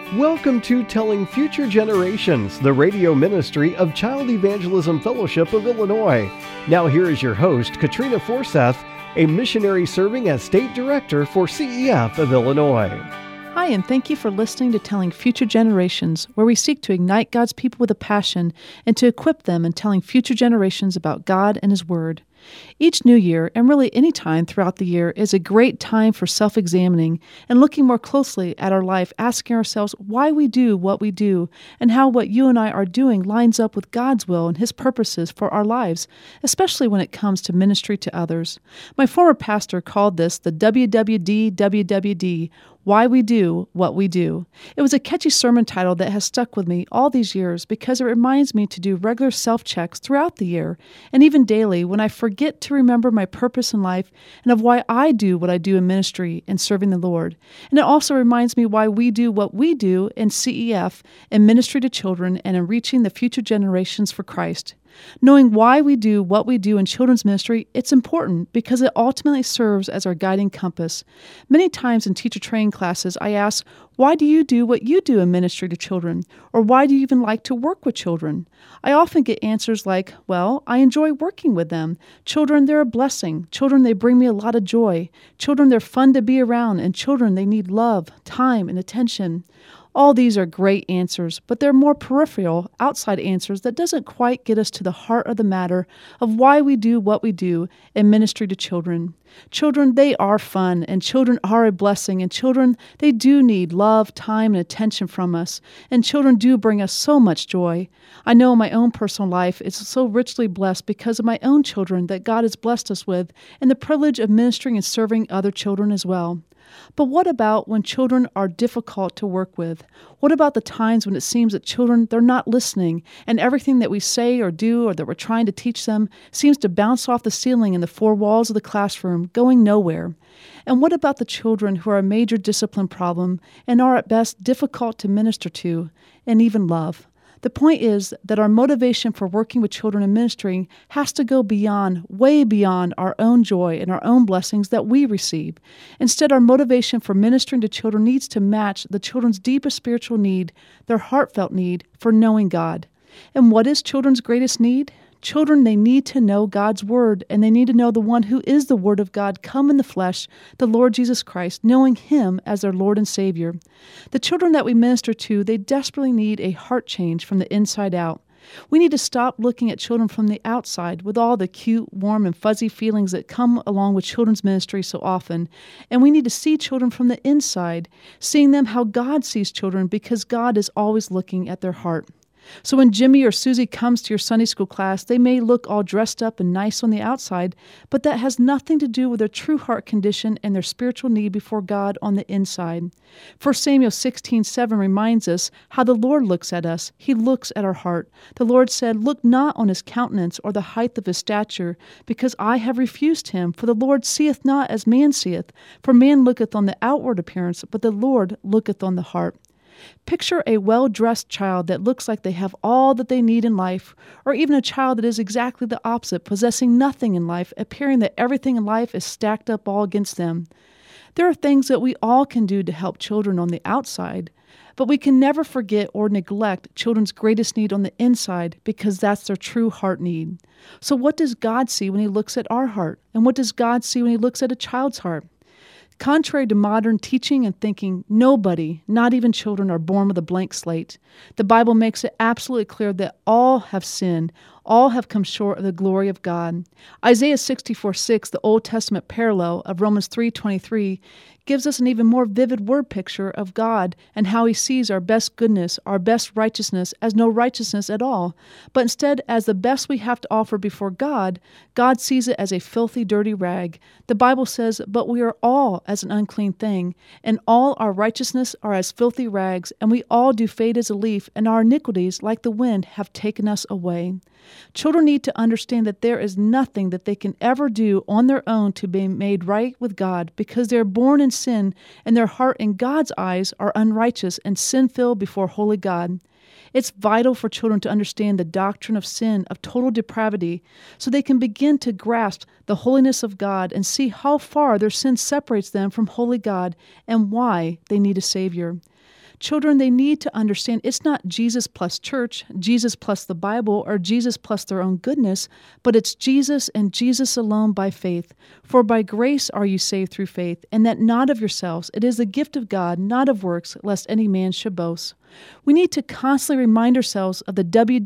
Welcome to Telling Future Generations, the radio ministry of Child Evangelism Fellowship of Illinois. Now here is your host, Katrina Forseth, a missionary serving as State Director for CEF of Illinois. Hi, and thank you for listening to Telling Future Generations, where we seek to ignite God's people with a passion and to equip them in telling future generations about God and His Word. Each new year, and really any time throughout the year, is a great time for self-examining and looking more closely at our life, asking ourselves why we do what we do and how what you and I are doing lines up with God's will and His purposes for our lives, especially when it comes to ministry to others. My former pastor called this the WWD, Why We Do What We Do. It was a catchy sermon title that has stuck with me all these years because it reminds me to do regular self-checks throughout the year and even daily when I forget to remember my purpose in life and of why I do what I do in ministry and serving the Lord. And it also reminds me why we do what we do in CEF, in ministry to children, and in reaching the future generations for Christ. Knowing why we do what we do in children's ministry, it's important because it ultimately serves as our guiding compass. Many times in teacher training classes, I ask, why do you do what you do in ministry to children? Or why do you even like to work with children? I often get answers like, well, I enjoy working with them. Children, they're a blessing. Children, they bring me a lot of joy. Children, they're fun to be around. And children, they need love, time, and attention. All these are great answers, but they're more peripheral, outside answers that doesn't quite get us to the heart of the matter of why we do what we do in ministry to children. Children, they are fun, and children are a blessing, and children, they do need love, time, and attention from us, and children do bring us so much joy. I know my own personal life is so richly blessed because of my own children that God has blessed us with, and the privilege of ministering and serving other children as well. But what about when children are difficult to work with? What about the times when it seems that children, they're not listening, and everything that we say or do or that we're trying to teach them seems to bounce off the ceiling in the four walls of the classroom, going nowhere? And what about the children who are a major discipline problem and are at best difficult to minister to and even love? The point is that our motivation for working with children and ministering has to go beyond, way beyond our own joy and our own blessings that we receive. Instead, our motivation for ministering to children needs to match the children's deepest spiritual need, their heartfelt need for knowing God. And what is children's greatest need? Children, they need to know God's Word, and they need to know the one who is the Word of God come in the flesh, the Lord Jesus Christ, knowing Him as their Lord and Savior. The children that we minister to, they desperately need a heart change from the inside out. We need to stop looking at children from the outside with all the cute, warm, and fuzzy feelings that come along with children's ministry so often. And we need to see children from the inside, seeing them how God sees children because God is always looking at their heart. So when Jimmy or Susie comes to your Sunday school class, they may look all dressed up and nice on the outside, but that has nothing to do with their true heart condition and their spiritual need before God on the inside. 1 Samuel 16:7 reminds us how the Lord looks at us. He looks at our heart. The Lord said, "Look not on his countenance or the height of his stature, because I have refused him. For the Lord seeth not as man seeth. For man looketh on the outward appearance, but the Lord looketh on the heart." Picture a well-dressed child that looks like they have all that they need in life, or even a child that is exactly the opposite, possessing nothing in life, appearing that everything in life is stacked up all against them. There are things that we all can do to help children on the outside, but we can never forget or neglect children's greatest need on the inside because that's their true heart need. So what does God see when He looks at our heart? And what does God see when He looks at a child's heart? Contrary to modern teaching and thinking, nobody, not even children, are born with a blank slate. The Bible makes it absolutely clear that all have sinned, all have come short of the glory of God. Isaiah 64:6, the Old Testament parallel of Romans 3:23, gives us an even more vivid word picture of God and how He sees our best goodness, our best righteousness as no righteousness at all, but instead as the best we have to offer before God. God sees it as a filthy, dirty rag. The Bible says, "But we are all as an unclean thing, and all our righteousness are as filthy rags, and we all do fade as a leaf, and our iniquities, like the wind, have taken us away." Children need to understand that there is nothing that they can ever do on their own to be made right with God because they are born in sin and their heart in God's eyes are unrighteous and sin-filled before holy God. It's vital for children to understand the doctrine of sin, of total depravity, so they can begin to grasp the holiness of God and see how far their sin separates them from holy God and why they need a Savior. Children, they need to understand it's not Jesus plus church, Jesus plus the Bible, or Jesus plus their own goodness, but it's Jesus and Jesus alone by faith. For by grace are you saved through faith, and that not of yourselves. It is the gift of God, not of works, lest any man should boast. We need to constantly remind ourselves of the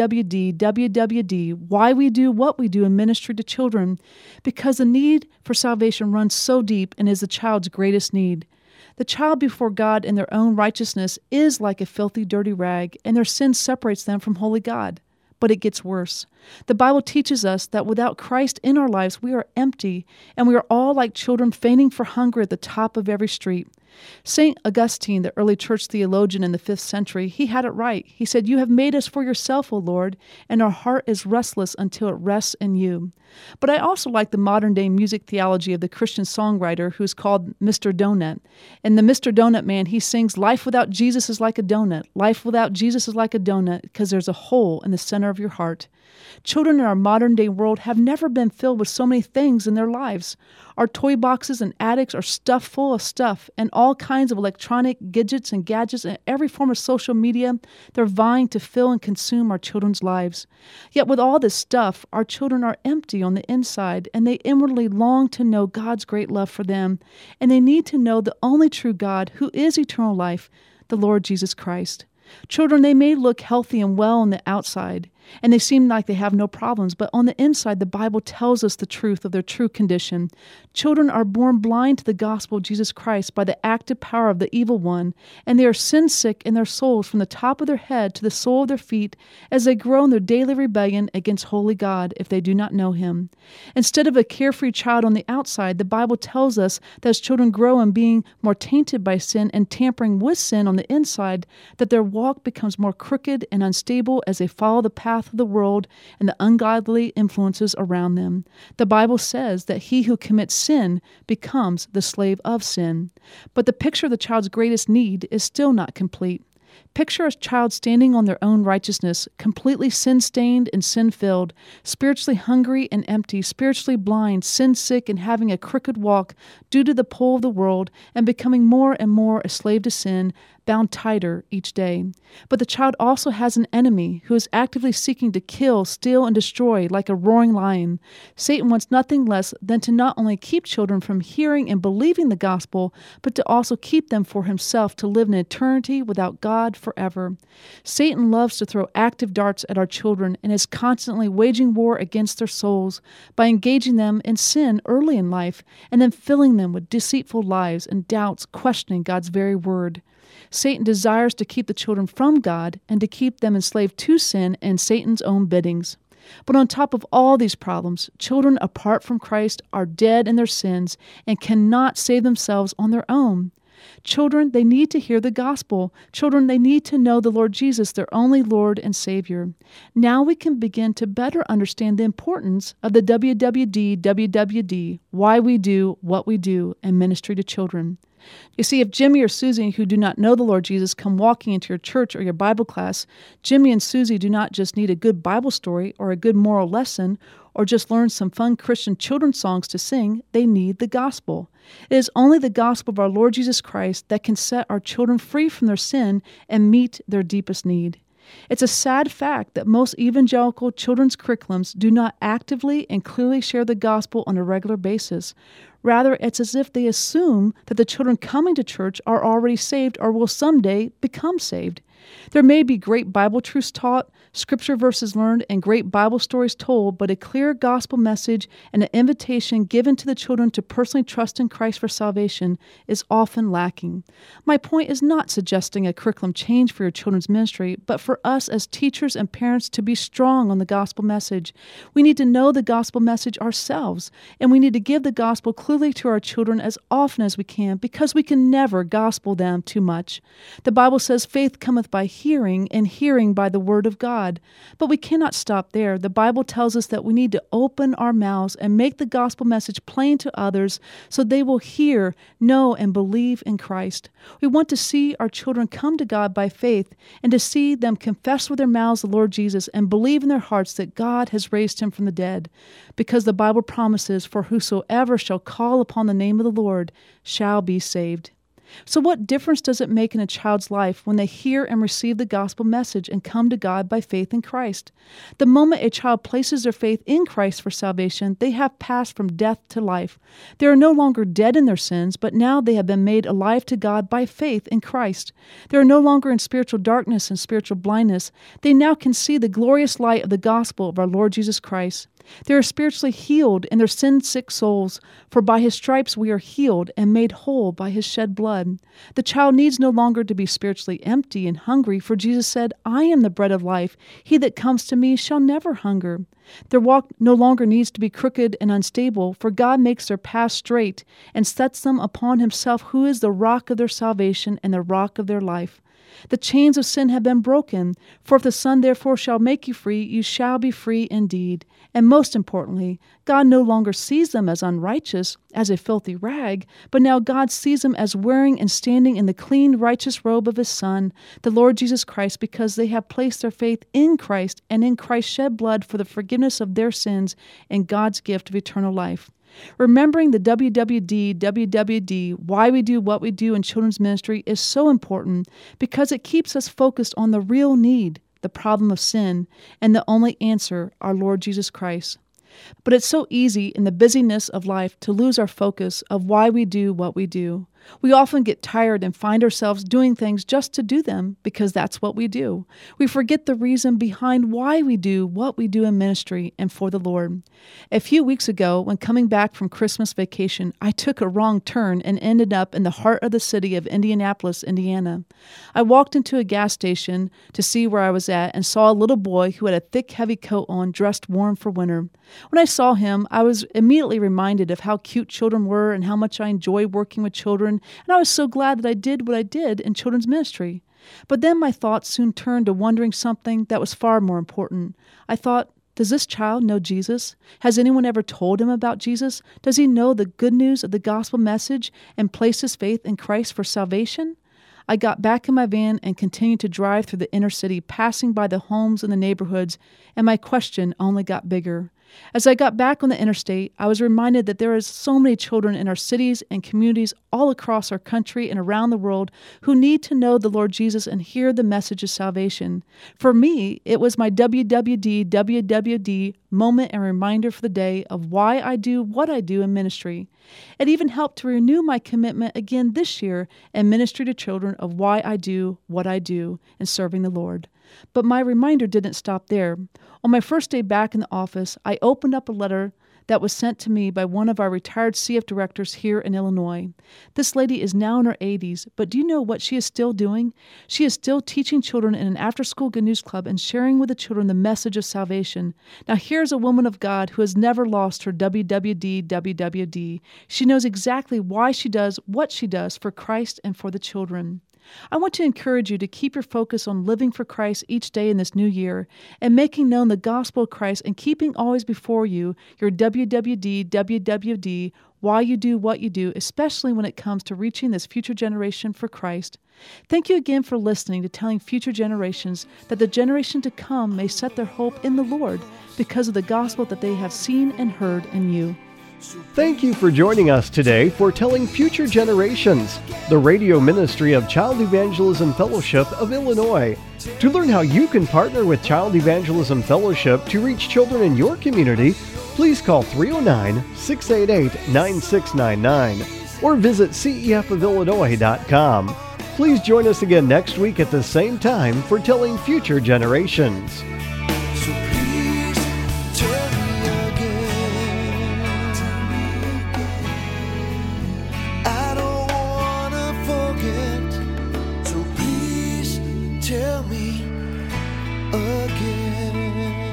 WWD, why we do what we do in ministry to children, because the need for salvation runs so deep and is the child's greatest need. The child before God in their own righteousness is like a filthy, dirty rag, and their sin separates them from holy God. But it gets worse. The Bible teaches us that without Christ in our lives, we are empty, and we are all like children fainting for hunger at the top of every street. St. Augustine, the early church theologian in the 5th century, he had it right. He said, "You have made us for yourself, O Lord, and our heart is restless until it rests in you." But I also like the modern-day music theology of the Christian songwriter who's called Mr. Donut. And the Mr. Donut man, he sings, "Life without Jesus is like a donut. Life without Jesus is like a donut, because there's a hole in the center of your heart." Children in our modern-day world have never been filled with so many things in their lives. Our toy boxes and attics are stuffed full of stuff and all kinds of electronic gadgets and every form of social media. They're vying to fill and consume our children's lives. Yet with all this stuff, our children are empty on the inside, and they inwardly long to know God's great love for them, and they need to know the only true God who is eternal life, the Lord Jesus Christ. Children, they may look healthy and well on the outside, and they seem like they have no problems, but on the inside, the Bible tells us the truth of their true condition. Children are born blind to the gospel of Jesus Christ by the active power of the evil one, and they are sin-sick in their souls from the top of their head to the sole of their feet as they grow in their daily rebellion against holy God if they do not know Him. Instead of a carefree child on the outside, the Bible tells us that as children grow in being more tainted by sin and tampering with sin on the inside, that their walk becomes more crooked and unstable as they follow the path of the world and the ungodly influences around them. The Bible says that he who commits sin becomes the slave of sin. But the picture of the child's greatest need is still not complete. Picture a child standing on their own righteousness, completely sin-stained and sin-filled, spiritually hungry and empty, spiritually blind, sin-sick, and having a crooked walk due to the pull of the world, and becoming more and more a slave to sin, bound tighter each day. But the child also has an enemy who is actively seeking to kill, steal, and destroy like a roaring lion. Satan wants nothing less than to not only keep children from hearing and believing the gospel, but to also keep them for himself to live in eternity without God forever. Satan loves to throw active darts at our children and is constantly waging war against their souls by engaging them in sin early in life and then filling them with deceitful lies and doubts, questioning God's very word. Satan desires to keep the children from God and to keep them enslaved to sin and Satan's own biddings. But on top of all these problems, children apart from Christ are dead in their sins and cannot save themselves on their own. Children, they need to hear the gospel. Children, they need to know the Lord Jesus, their only Lord and Savior. Now we can begin to better understand the importance of the WWD, why we do what we do in ministry to children. You see, if Jimmy or Susie, who do not know the Lord Jesus, come walking into your church or your Bible class, Jimmy and Susie do not just need a good Bible story or a good moral lesson or just learn some fun Christian children's songs to sing. They need the gospel. It is only the gospel of our Lord Jesus Christ that can set our children free from their sin and meet their deepest need. It's a sad fact that most evangelical children's curriculums do not actively and clearly share the gospel on a regular basis. Rather, it's as if they assume that the children coming to church are already saved or will someday become saved. There may be great Bible truths taught, scripture verses learned, and great Bible stories told, but a clear gospel message and an invitation given to the children to personally trust in Christ for salvation is often lacking. My point is not suggesting a curriculum change for your children's ministry, but for us as teachers and parents to be strong on the gospel message. We need to know the gospel message ourselves, and we need to give the gospel clearly to our children as often as we can, because we can never gospel them too much. The Bible says faith cometh by hearing, and hearing by the word of God. But we cannot stop there. The Bible tells us that we need to open our mouths and make the gospel message plain to others so they will hear, know, and believe in Christ. We want to see our children come to God by faith and to see them confess with their mouths the Lord Jesus and believe in their hearts that God has raised him from the dead. Because the Bible promises, for whosoever shall call upon the name of the Lord shall be saved. So what difference does it make in a child's life when they hear and receive the gospel message and come to God by faith in Christ? The moment a child places their faith in Christ for salvation, they have passed from death to life. They are no longer dead in their sins, but now they have been made alive to God by faith in Christ. They are no longer in spiritual darkness and spiritual blindness. They now can see the glorious light of the gospel of our Lord Jesus Christ. They are spiritually healed in their sin-sick souls, for by his stripes we are healed and made whole by his shed blood. The child needs no longer to be spiritually empty and hungry, for Jesus said, I am the bread of life. He that comes to me shall never hunger. Their walk no longer needs to be crooked and unstable, for God makes their path straight and sets them upon himself, who is the rock of their salvation and the rock of their life. The chains of sin have been broken, for if the Son therefore shall make you free, you shall be free indeed. And most importantly, God no longer sees them as unrighteous, as a filthy rag, but now God sees them as wearing and standing in the clean, righteous robe of his Son, the Lord Jesus Christ, because they have placed their faith in Christ and in Christ's shed blood for the forgiveness of their sins and God's gift of eternal life. Remembering the WWD, why we do what we do in children's ministry is so important because it keeps us focused on the real need, the problem of sin, and the only answer, our Lord Jesus Christ. But it's so easy in the busyness of life to lose our focus of why we do what we do. We often get tired and find ourselves doing things just to do them because that's what we do. We forget the reason behind why we do what we do in ministry and for the Lord. A few weeks ago, when coming back from Christmas vacation, I took a wrong turn and ended up in the heart of the city of Indianapolis, Indiana. I walked into a gas station to see where I was at and saw a little boy who had a thick, heavy coat on, dressed warm for winter. When I saw him, I was immediately reminded of how cute children were and how much I enjoy working with children, and I was so glad that I did what I did in children's ministry. But then my thoughts soon turned to wondering something that was far more important. I thought, does this child know Jesus? Has anyone ever told him about Jesus? Does he know the good news of the gospel message and place his faith in Christ for salvation? I got back in my van and continued to drive through the inner city, passing by the homes and the neighborhoods, and my question only got bigger. As I got back on the interstate, I was reminded that there is so many children in our cities and communities all across our country and around the world who need to know the Lord Jesus and hear the message of salvation. For me, it was my WWD moment and reminder for the day of why I do what I do in ministry. It even helped to renew my commitment again this year in ministry to children of why I do what I do in serving the Lord. But my reminder didn't stop there. On my first day back in the office, I opened up a letter that was sent to me by one of our retired CF directors here in Illinois. This lady is now in her 80s, but do you know what she is still doing? She is still teaching children in an after-school Good News Club and sharing with the children the message of salvation. Now here's a woman of God who has never lost her WWD. She knows exactly why she does what she does for Christ and for the children. I want to encourage you to keep your focus on living for Christ each day in this new year and making known the gospel of Christ and keeping always before you your WWD, why you do what you do, especially when it comes to reaching this future generation for Christ. Thank you again for listening to Telling Future Generations that the generation to come may set their hope in the Lord because of the gospel that they have seen and heard in you. Thank you for joining us today for Telling Future Generations, the radio ministry of Child Evangelism Fellowship of Illinois. To learn how you can partner with Child Evangelism Fellowship to reach children in your community, please call 309-688-9699 or visit cefofillinois.com. Please join us again next week at the same time for Telling Future Generations. Tell me again.